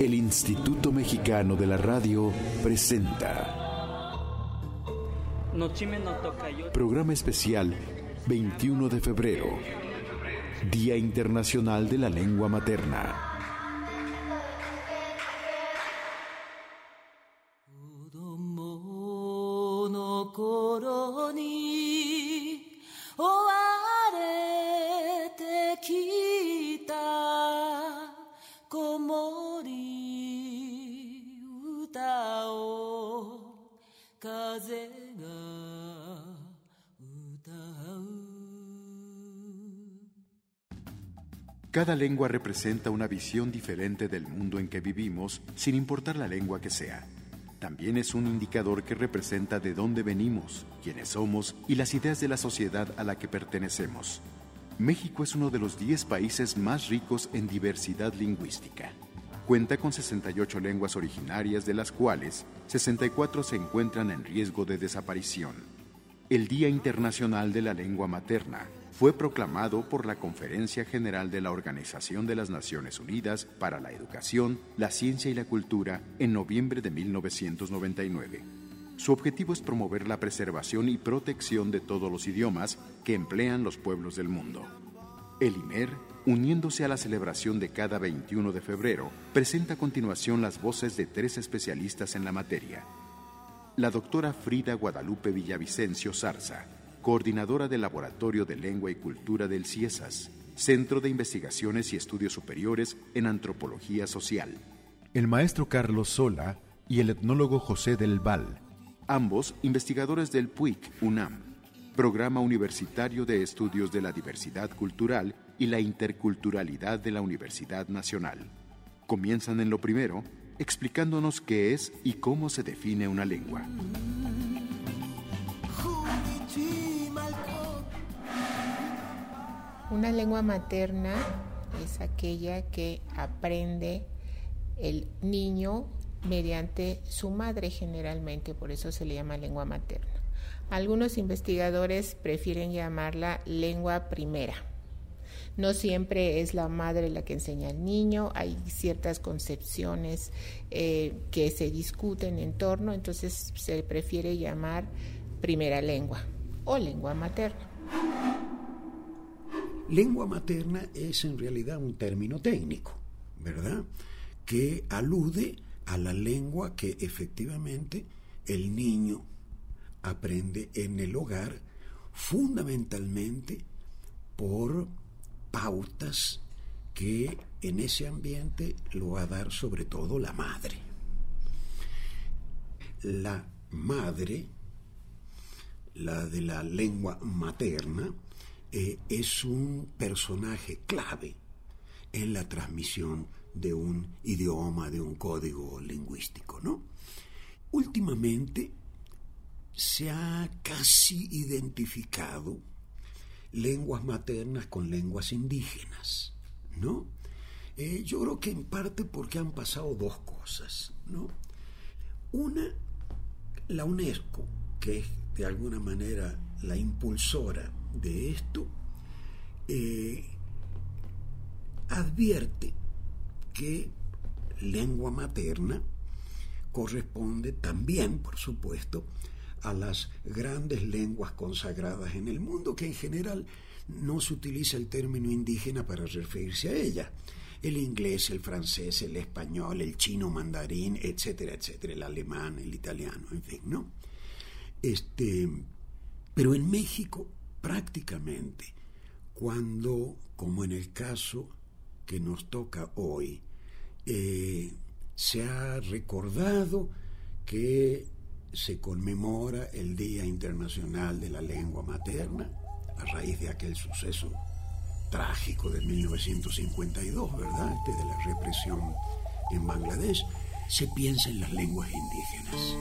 El Instituto Mexicano de la Radio presenta Programa Especial 21 de febrero, Día Internacional de la Lengua Materna. Cada lengua representa una visión diferente del mundo en que vivimos, sin importar la lengua que sea. También es un indicador que representa de dónde venimos, quiénes somos y las ideas de la sociedad a la que pertenecemos. México es uno de los 10 países más ricos en diversidad lingüística. Cuenta con 68 lenguas originarias, de las cuales 64 se encuentran en riesgo de desaparición. El Día Internacional de la Lengua Materna fue proclamado por la Conferencia General de la Organización de las Naciones Unidas para la Educación, la Ciencia y la Cultura en noviembre de 1999. Su objetivo es promover la preservación y protección de todos los idiomas que emplean los pueblos del mundo. El IMER, uniéndose a la celebración de cada 21 de febrero, presenta a continuación las voces de 3 especialistas en la materia. La doctora Frida Guadalupe Villavicencio Zarza, coordinadora del Laboratorio de Lengua y Cultura del CIESAS, Centro de Investigaciones y Estudios Superiores en Antropología Social. El maestro Carlos Sola y el etnólogo José del Val, ambos investigadores del PUIC UNAM, Programa Universitario de Estudios de la Diversidad Cultural y la Interculturalidad de la Universidad Nacional. Comienzan en lo primero, explicándonos qué es y cómo se define una lengua. Una lengua materna es aquella que aprende el niño mediante su madre generalmente, por eso se le llama lengua materna. Algunos investigadores prefieren llamarla lengua primera. No siempre es la madre la que enseña al niño, hay ciertas concepciones que se discuten en torno, entonces se prefiere llamar primera lengua o lengua materna. Lengua materna es en realidad un término técnico, ¿verdad?, que alude a la lengua que efectivamente el niño aprende en el hogar, fundamentalmente por pautas que en ese ambiente lo va a dar sobre todo la madre. La madre, la de la lengua materna, es un personaje clave en la transmisión de un idioma, de un código lingüístico, ¿no? Últimamente se ha casi identificado lenguas maternas con lenguas indígenas, ¿no? Yo creo que en parte porque han pasado 2 cosas, ¿no? Una, la UNESCO, que es de alguna manera la impulsora de esto, advierte que lengua materna corresponde también, por supuesto, a las grandes lenguas consagradas en el mundo, que en general no se utiliza el término indígena para referirse a ella. El inglés, el francés, el español, el chino mandarín, etcétera, etcétera, el alemán, el italiano, en fin, ¿no? Pero en México, prácticamente, cuando, como en el caso que nos toca hoy, se ha recordado que se conmemora el Día Internacional de la Lengua Materna a raíz de aquel suceso trágico de 1952, ¿verdad?, de la represión en Bangladesh, se piensa en las lenguas indígenas.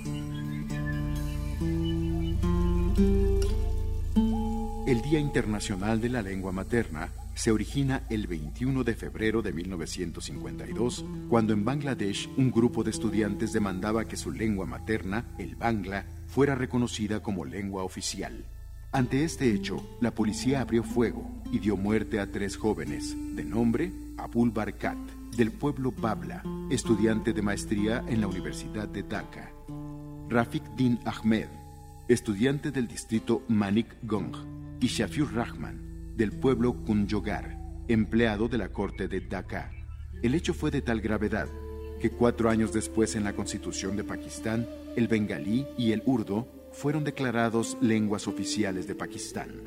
El Día Internacional de la Lengua Materna se origina el 21 de febrero de 1952, cuando en Bangladesh un grupo de estudiantes demandaba que su lengua materna, el bangla, fuera reconocida como lengua oficial. Ante este hecho, la policía abrió fuego y dio muerte a 3 jóvenes, de nombre Abul Barkat, del pueblo Babla, estudiante de maestría en la Universidad de Dhaka. Rafik Din Ahmed, estudiante del distrito Manik Gong, y Shafiur Rahman, del pueblo Kunjogar, empleado de la corte de Dhaka. El hecho fue de tal gravedad que 4 años después, en la Constitución de Pakistán, el bengalí y el urdo fueron declarados lenguas oficiales de Pakistán.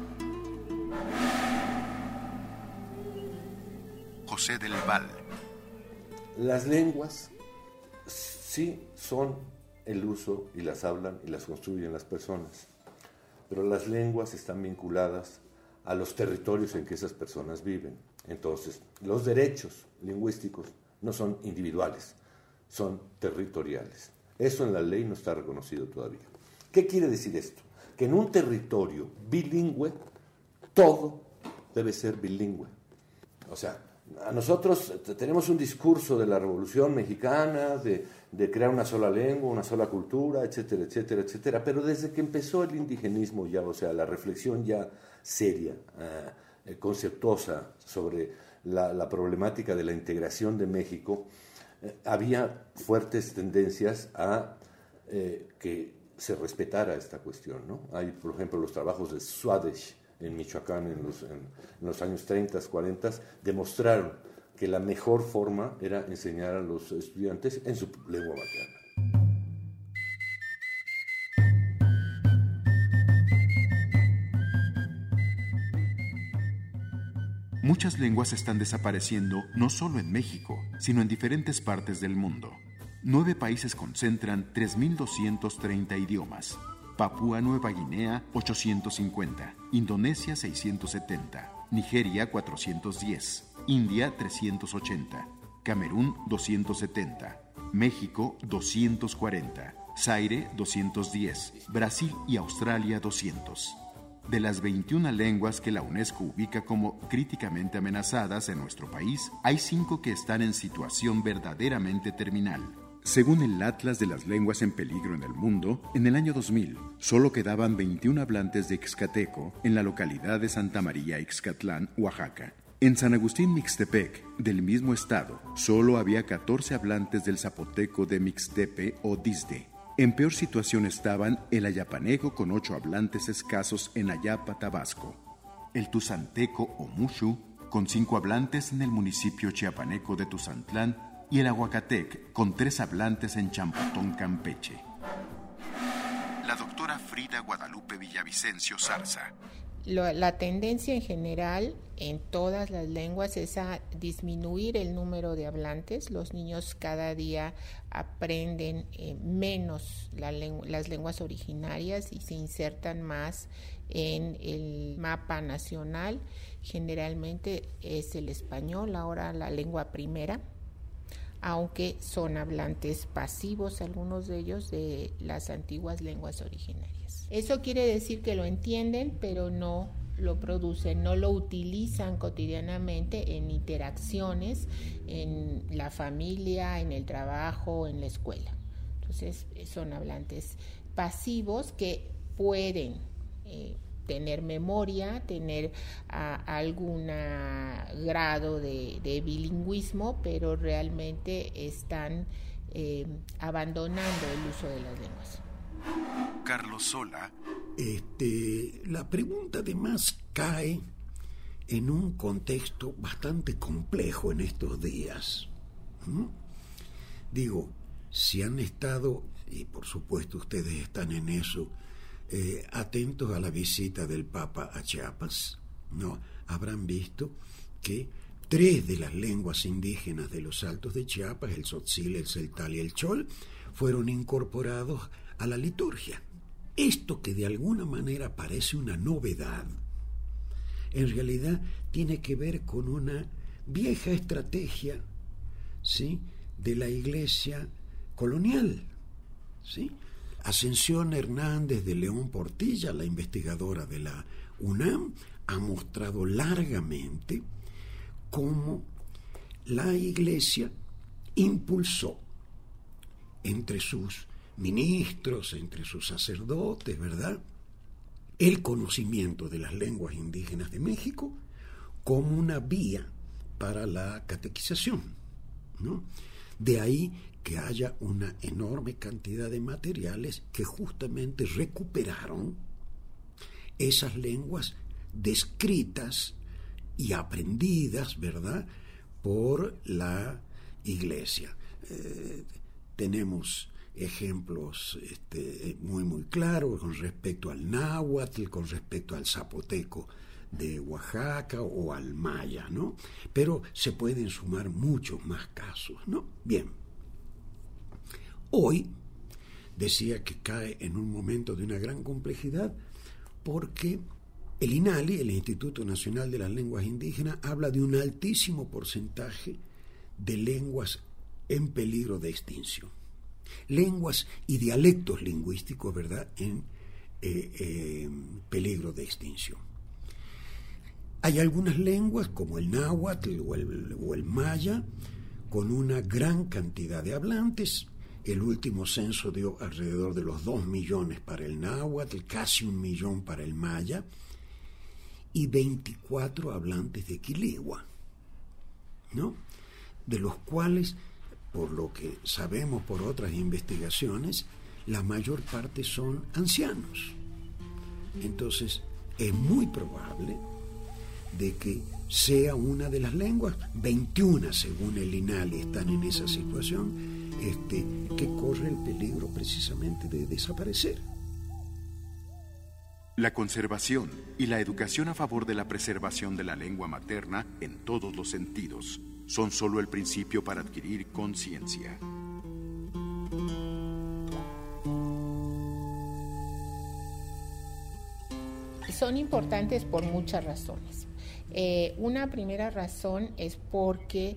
José del Val. Las lenguas sí son el uso y las hablan y las construyen las personas, pero las lenguas están vinculadas a los territorios en que esas personas viven. Entonces, los derechos lingüísticos no son individuales, son territoriales. Eso en la ley no está reconocido todavía. ¿Qué quiere decir esto? Que en un territorio bilingüe, todo debe ser bilingüe. O sea, a nosotros tenemos un discurso de la Revolución Mexicana, de crear una sola lengua, una sola cultura, etcétera, etcétera, etcétera. Pero desde que empezó el indigenismo ya, o sea, la reflexión ya seria, conceptuosa sobre la problemática de la integración de México, había fuertes tendencias a que se respetara esta cuestión, ¿no? Hay, por ejemplo, los trabajos de Swadesh en Michoacán en los años 30, 40, demostraron que la mejor forma era enseñar a los estudiantes en su lengua materna. Muchas lenguas están desapareciendo no solo en México, sino en diferentes partes del mundo. 9 países concentran 3.230 idiomas. Papúa Nueva Guinea, 850. Indonesia, 670. Nigeria, 410. India, 380. Camerún, 270. México, 240. Zaire, 210. Brasil y Australia, 200. De las 21 lenguas que la UNESCO ubica como críticamente amenazadas en nuestro país, hay 5 que están en situación verdaderamente terminal. Según el Atlas de las Lenguas en Peligro en el Mundo, en el año 2000, solo quedaban 21 hablantes de ixcateco en la localidad de Santa María Ixcatlán, Oaxaca. En San Agustín Mixtepec, del mismo estado, solo había 14 hablantes del zapoteco de Mixtepe o Dizde. En peor situación estaban el ayapaneco con 8 hablantes escasos en Ayapa, Tabasco, el tuzanteco o Mushu con 5 hablantes en el municipio chiapaneco de Tuzantlán y el aguacatec con 3 hablantes en Champotón, Campeche. La doctora Frida Guadalupe Villavicencio Zarza. La tendencia en general en todas las lenguas es a disminuir el número de hablantes. Los niños cada día aprenden menos las lenguas originarias y se insertan más en el mapa nacional. Generalmente es el español, ahora la lengua primera, aunque son hablantes pasivos algunos de ellos de las antiguas lenguas originarias. Eso quiere decir que lo entienden, pero no lo producen, no lo utilizan cotidianamente en interacciones, en la familia, en el trabajo, en la escuela. Entonces son hablantes pasivos que pueden tener memoria, tener algún grado de bilingüismo, pero realmente están abandonando el uso de las lenguas. Carlos Sola. La pregunta además cae en un contexto bastante complejo en estos días. Digo, si han estado, y por supuesto ustedes están en eso, atentos a la visita del Papa a Chiapas, ¿no? Habrán visto que 3 de las lenguas indígenas de los Altos de Chiapas, el tzotzil, el celtal y el chol, fueron incorporados a la liturgia. Esto que de alguna manera parece una novedad, en realidad tiene que ver con una vieja estrategia, ¿sí?, de la Iglesia colonial, ¿sí? Ascensión Hernández de León Portilla, la investigadora de la UNAM, ha mostrado largamente cómo la Iglesia impulsó entre sus ministros, entre sus sacerdotes, ¿verdad?, el conocimiento de las lenguas indígenas de México como una vía para la catequización. ¿no? De ahí que haya una enorme cantidad de materiales que justamente recuperaron esas lenguas descritas y aprendidas, ¿verdad?, por la Iglesia. Tenemos ejemplos muy, muy claros con respecto al náhuatl, con respecto al zapoteco de Oaxaca o al maya, ¿no? Pero se pueden sumar muchos más casos, ¿no? Bien. Hoy decía que cae en un momento de una gran complejidad porque el INALI, el Instituto Nacional de las Lenguas Indígenas, habla de un altísimo porcentaje de lenguas en peligro de extinción. Lenguas y dialectos lingüísticos, ¿verdad?, en peligro de extinción. Hay algunas lenguas, como el náhuatl o el maya, con una gran cantidad de hablantes. El último censo dio alrededor de los 2 millones para el náhuatl, casi 1 millón para el maya, y 24 hablantes de quiligua, ¿no?, de los cuales, por lo que sabemos por otras investigaciones, la mayor parte son ancianos. Entonces, es muy probable de que sea una de las lenguas, 21 según el INALI están en esa situación, que corre el peligro precisamente de desaparecer. La conservación y la educación a favor de la preservación de la lengua materna en todos los sentidos son solo el principio para adquirir conciencia. Son importantes por muchas razones. Una primera razón es porque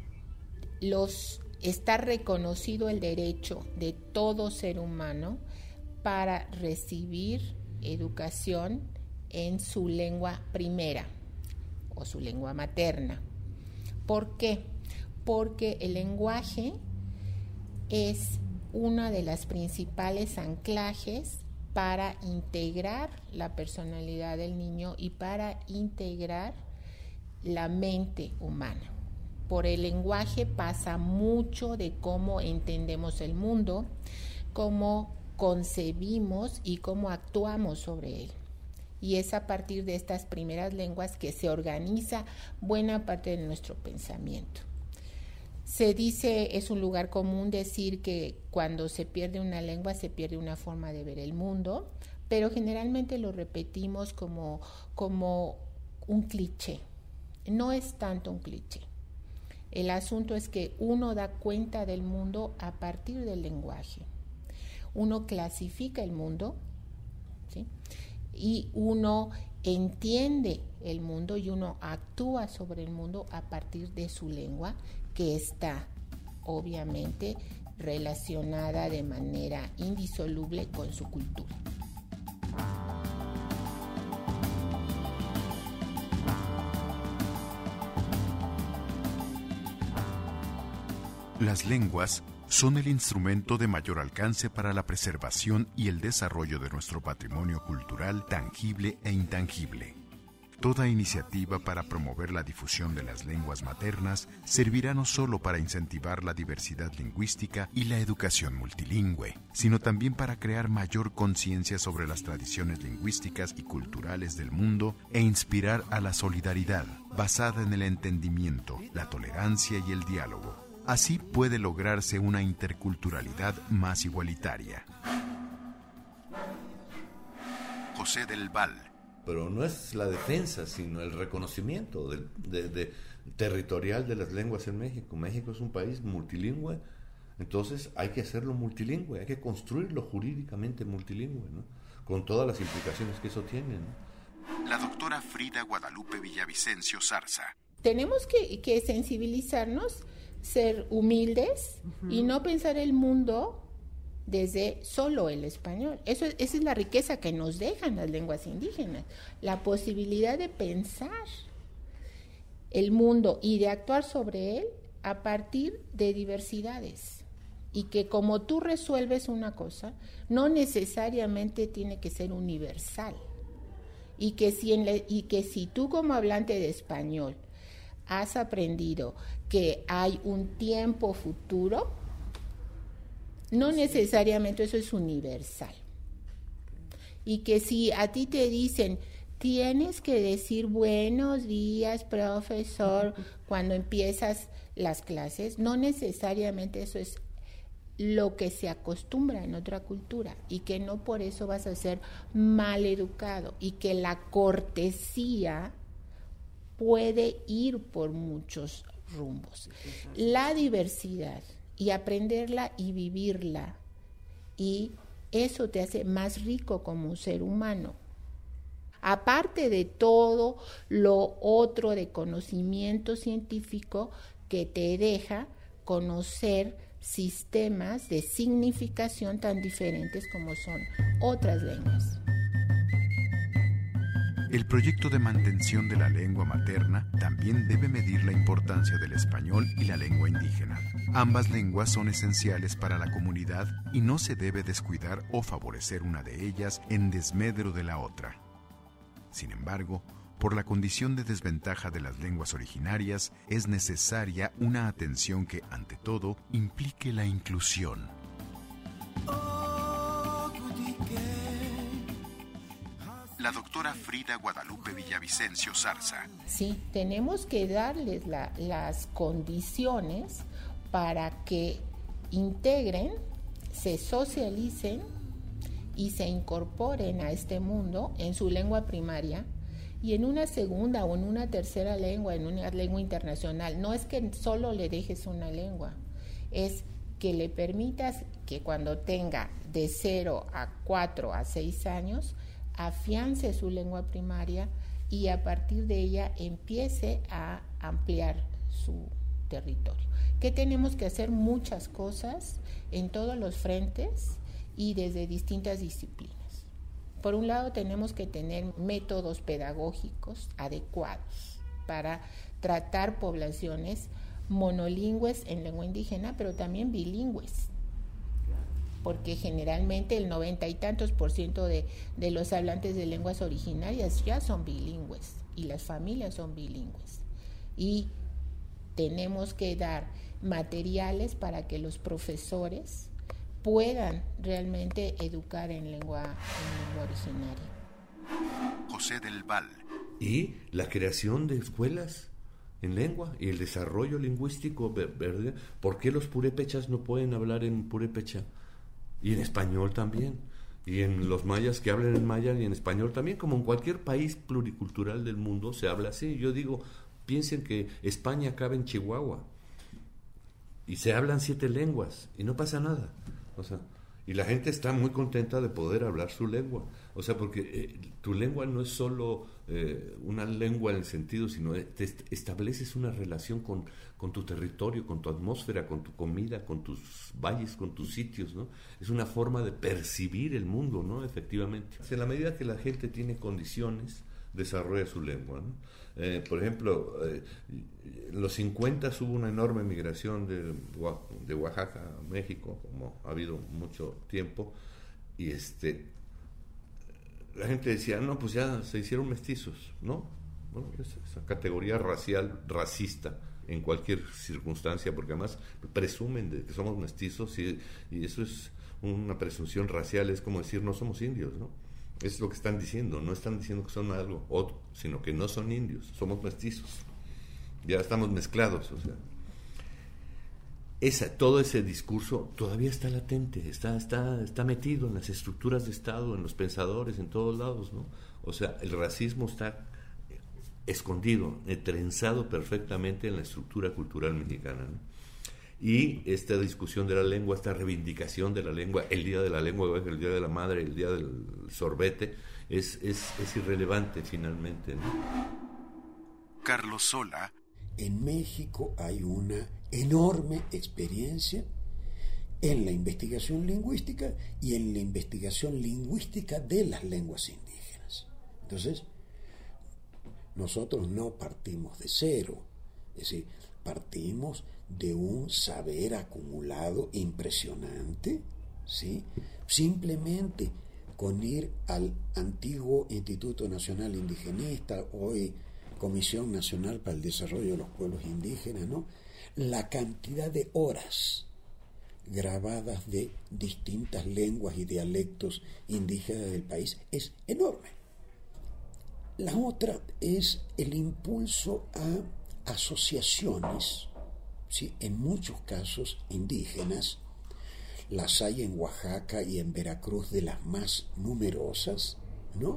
está reconocido el derecho de todo ser humano para recibir educación en su lengua primera o su lengua materna. ¿Por qué? Porque el lenguaje es una de las principales anclajes para integrar la personalidad del niño y para integrar la mente humana. Por el lenguaje pasa mucho de cómo entendemos el mundo, cómo concebimos y cómo actuamos sobre él. Y es a partir de estas primeras lenguas que se organiza buena parte de nuestro pensamiento. Se dice, es un lugar común decir que cuando se pierde una lengua se pierde una forma de ver el mundo, pero generalmente lo repetimos como un cliché. No es tanto un cliché. El asunto es que uno da cuenta del mundo a partir del lenguaje. Uno clasifica el mundo, ¿sí?, y uno entiende el mundo y uno actúa sobre el mundo a partir de su lengua, que está obviamente relacionada de manera indisoluble con su cultura. Las lenguas son el instrumento de mayor alcance para la preservación y el desarrollo de nuestro patrimonio cultural tangible e intangible. Toda iniciativa para promover la difusión de las lenguas maternas servirá no solo para incentivar la diversidad lingüística y la educación multilingüe, sino también para crear mayor conciencia sobre las tradiciones lingüísticas y culturales del mundo e inspirar a la solidaridad basada en el entendimiento, la tolerancia y el diálogo. Así puede lograrse una interculturalidad más igualitaria. José del Val. Pero no es la defensa, sino el reconocimiento territorial de las lenguas en México. México es un país multilingüe, entonces hay que hacerlo multilingüe, hay que construirlo jurídicamente multilingüe, ¿no?, con todas las implicaciones que eso tiene, ¿no? La doctora Frida Guadalupe Villavicencio Zarza. Tenemos que sensibilizarnos, ser humildes y no pensar el mundo desde solo el español. Esa es la riqueza que nos dejan las lenguas indígenas, la posibilidad de pensar el mundo y de actuar sobre él a partir de diversidades, y que como tú resuelves una cosa, no necesariamente tiene que ser universal, y que si tú como hablante de español has aprendido que hay un tiempo futuro, no necesariamente eso es universal. Y que si a ti te dicen, tienes que decir buenos días, profesor, cuando empiezas las clases, no necesariamente eso es lo que se acostumbra en otra cultura, y que no por eso vas a ser mal educado, y que la cortesía puede ir por muchos rumbos. La diversidad y aprenderla y vivirla, y eso te hace más rico como un ser humano. Aparte de todo lo otro de conocimiento científico que te deja conocer sistemas de significación tan diferentes como son otras lenguas. El proyecto de mantención de la lengua materna también debe medir la importancia del español y la lengua indígena. Ambas lenguas son esenciales para la comunidad y no se debe descuidar o favorecer una de ellas en desmedro de la otra. Sin embargo, por la condición de desventaja de las lenguas originarias, es necesaria una atención que, ante todo, implique la inclusión. La doctora Frida Guadalupe Villavicencio Zarza. Sí, tenemos que darles las condiciones para que integren, se socialicen y se incorporen a este mundo en su lengua primaria y en una segunda o en una tercera lengua, en una lengua internacional. No es que solo le dejes una lengua, es que le permitas que cuando tenga de 0 a 4 a 6 años, afiance su lengua primaria y a partir de ella empiece a ampliar su territorio. Que tenemos que hacer muchas cosas en todos los frentes y desde distintas disciplinas. Por un lado, tenemos que tener métodos pedagógicos adecuados para tratar poblaciones monolingües en lengua indígena, pero también bilingües, porque generalmente el 90 y tantos % de los hablantes de lenguas originarias ya son bilingües y las familias son bilingües. Y tenemos que dar materiales para que los profesores puedan realmente educar en lengua originaria. José del Val. Y la creación de escuelas en lengua y el desarrollo lingüístico, ¿verdad? ¿Por qué los purépechas no pueden hablar en purépecha? Y en español también, y en los mayas que hablan en maya y en español también, como en cualquier país pluricultural del mundo se habla así. Yo digo, piensen que España cabe en Chihuahua y se hablan 7 lenguas y no pasa nada, o sea, y la gente está muy contenta de poder hablar su lengua, o sea, porque tu lengua no es solo una lengua en el sentido, sino te estableces una relación con tu territorio, con tu atmósfera, con tu comida, con tus valles, con tus sitios, ¿no? Es una forma de percibir el mundo, ¿no? Efectivamente. En la medida que la gente tiene condiciones, desarrolla su lengua, ¿no? Por ejemplo, en los 50 hubo una enorme migración de Oaxaca a México, como ha habido mucho tiempo, y la gente decía, no, pues ya se hicieron mestizos, ¿no? Bueno, esa categoría racial, racista, en cualquier circunstancia, porque además presumen de que somos mestizos y eso es una presunción racial, es como decir no somos indios, ¿no? Es lo que están diciendo, no están diciendo que son algo otro, sino que no son indios, somos mestizos, ya estamos mezclados, o sea. Todo ese discurso todavía está latente, está metido en las estructuras de Estado, en los pensadores, en todos lados, ¿no? O sea, el racismo está escondido, trenzado perfectamente en la estructura cultural mexicana, ¿no? Y esta discusión de la lengua, esta reivindicación de la lengua, el Día de la Lengua, el Día de la Madre, el Día del Sorbete, es irrelevante finalmente, ¿no? Carlos Sola. En México hay una enorme experiencia en la investigación lingüística y en la investigación lingüística de las lenguas indígenas. Entonces, nosotros no partimos de cero, es decir, partimos de un saber acumulado impresionante, ¿sí? Simplemente con ir al antiguo Instituto Nacional Indigenista, hoy Comisión Nacional para el Desarrollo de los Pueblos Indígenas, ¿no? La cantidad de horas grabadas de distintas lenguas y dialectos indígenas del país es enorme. La otra es el impulso a asociaciones, ¿sí? En muchos casos indígenas. Las hay en Oaxaca y en Veracruz, de las más numerosas, ¿no?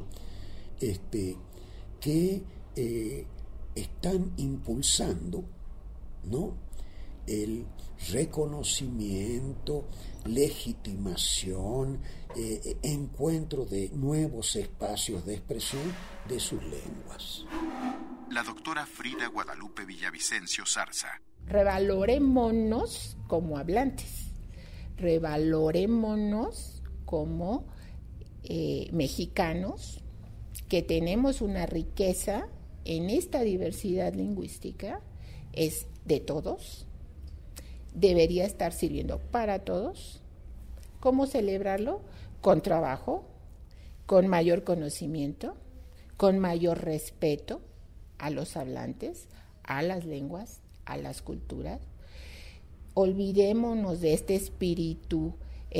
Que están impulsando, ¿no?, el reconocimiento, legitimación, encuentro de nuevos espacios de expresión de sus lenguas. La doctora Frida Guadalupe Villavicencio Zarza. Revalorémonos como hablantes, revalorémonos como mexicanos, que tenemos una riqueza en esta diversidad lingüística, es de todos, debería estar sirviendo para todos. ¿Cómo celebrarlo? Con trabajo, con mayor conocimiento, con mayor respeto a los hablantes, a las lenguas, a las culturas. Olvidémonos de este espíritu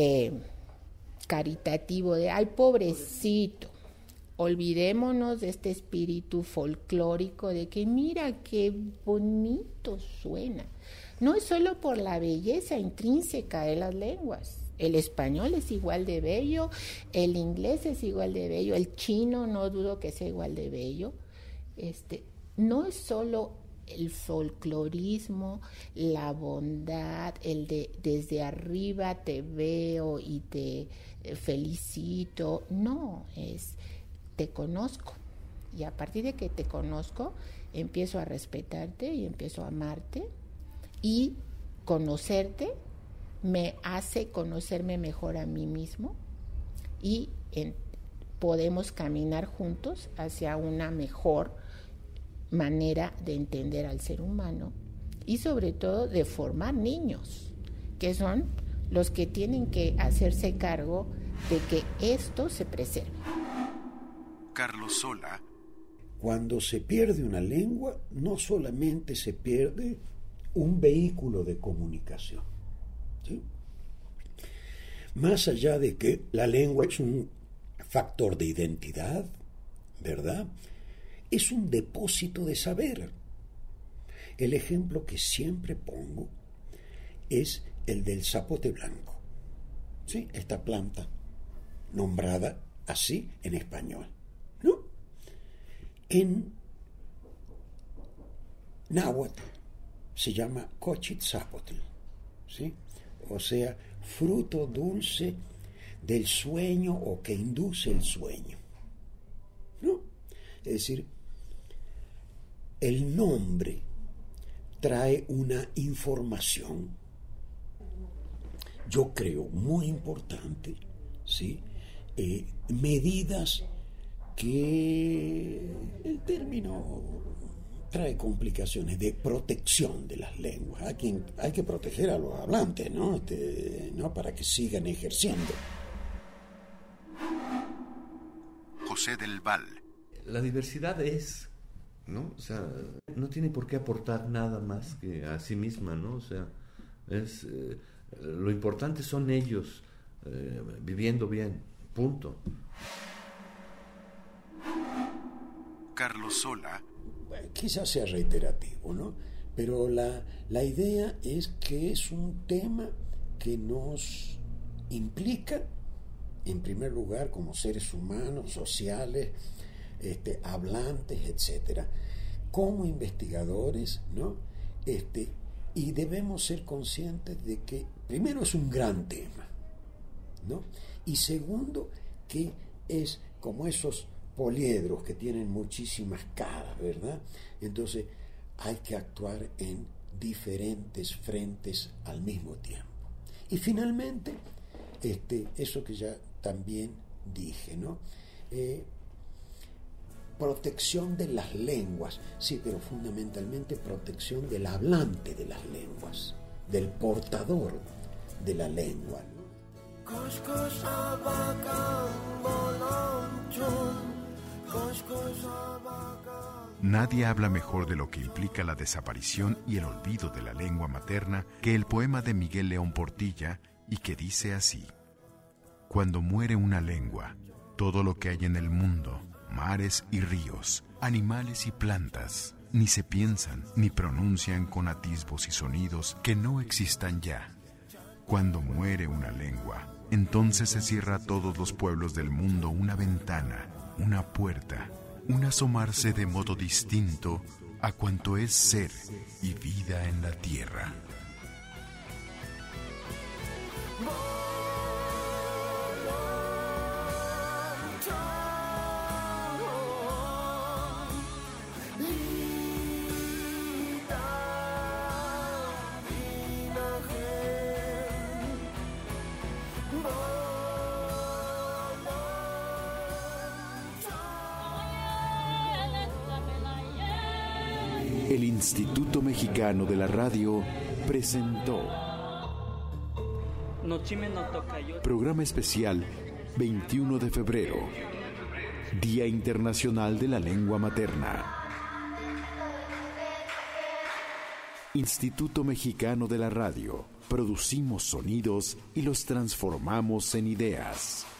caritativo de ¡ay, pobrecito! Olvidémonos de este espíritu folclórico de que mira qué bonito suena. No es solo por la belleza intrínseca de las lenguas. El español es igual de bello, el inglés es igual de bello, el chino no dudo que sea igual de bello. No es solo el folclorismo, la bondad, el de desde arriba te veo y te felicito. No, es te conozco. Y a partir de que te conozco, empiezo a respetarte y empiezo a amarte. Y conocerte me hace conocerme mejor a mí mismo y podemos caminar juntos hacia una mejor manera de entender al ser humano y sobre todo de formar niños, que son los que tienen que hacerse cargo de que esto se preserve. Carlos Sola. Cuando se pierde una lengua, no solamente se pierde un vehículo de comunicación, ¿sí? Más allá de que la lengua es un factor de identidad, ¿verdad?, es un depósito de saber. El ejemplo que siempre pongo es el del zapote blanco, ¿sí? Esta planta nombrada así en español, ¿no? En náhuatl se llama cochitzapotl, ¿sí? O sea, fruto dulce del sueño o que induce el sueño, ¿no? Es decir, el nombre trae una información, yo creo, muy importante, ¿sí? Medidas que el término trae complicaciones de protección de las lenguas. Hay que proteger a los hablantes, ¿no? ¿No? Para que sigan ejerciendo. José del Val. La diversidad es, ¿no? O sea, no tiene por qué aportar nada más que a sí misma, ¿no? O sea, lo importante son ellos viviendo bien, punto. Carlos Sola. Quizás sea reiterativo, ¿no? Pero la idea es que es un tema que nos implica, en primer lugar, como seres humanos, sociales, hablantes, etcétera, como investigadores, ¿no? Y debemos ser conscientes de que, primero, es un gran tema, ¿no? Y segundo, que es como esos poliedros que tienen muchísimas caras, ¿verdad? Entonces hay que actuar en diferentes frentes al mismo tiempo. Y finalmente, eso que ya también dije, ¿no? Protección de las lenguas, sí, pero fundamentalmente protección del hablante de las lenguas, del portador de la lengua, ¿no? Nadie habla mejor de lo que implica la desaparición y el olvido de la lengua materna que el poema de Miguel León Portilla, y que dice así: cuando muere una lengua, todo lo que hay en el mundo, mares y ríos, animales y plantas, ni se piensan ni pronuncian con atisbos y sonidos que no existan ya. Cuando muere una lengua, entonces se cierra a todos los pueblos del mundo una ventana, una puerta, un asomarse de modo distinto a cuanto es ser y vida en la tierra. El Instituto Mexicano de la Radio presentó Programa Especial 21 de febrero, Día Internacional de la Lengua Materna. Instituto Mexicano de la Radio. Producimos sonidos y los transformamos en ideas.